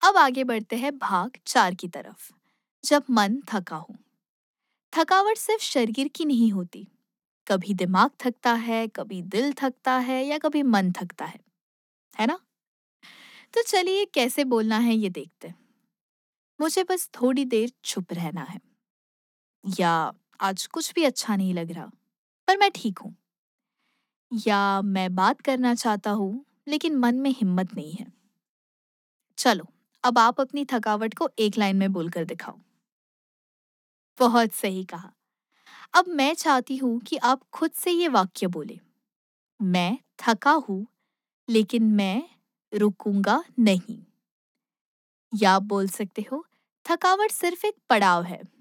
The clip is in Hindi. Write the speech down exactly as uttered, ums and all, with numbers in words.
अब आगे बढ़ते हैं भाग चार की तरफ। जब मन थका हो। थकावट सिर्फ शरीर की नहीं होती। कभी दिमाग थकता है, कभी दिल थकता है या कभी मन थकता है। है ना? तो चलिए कैसे बोलना है ये देखते हैं। मुझे बस थोड़ी देर चुप रहना है, या आज कुछ भी अच्छा नहीं लग रहा, पर मैं ठीक हूँ। या मैं बात करना चाहता हूँ, लेकिन मन में हिम्मत नहीं है। चलो, अब आप अपनी थकावट को एक लाइन में बोलकर दिखाओ। बहुत सही कहा। अब मैं चाहती हूँ कि आप खुद से ये वाक्य बोले। मैं थका हूँ, लेकिन मैं रुकूंगा नहीं। या आप बोल सकते हो, थकावट सिर्फ एक पड़ाव है,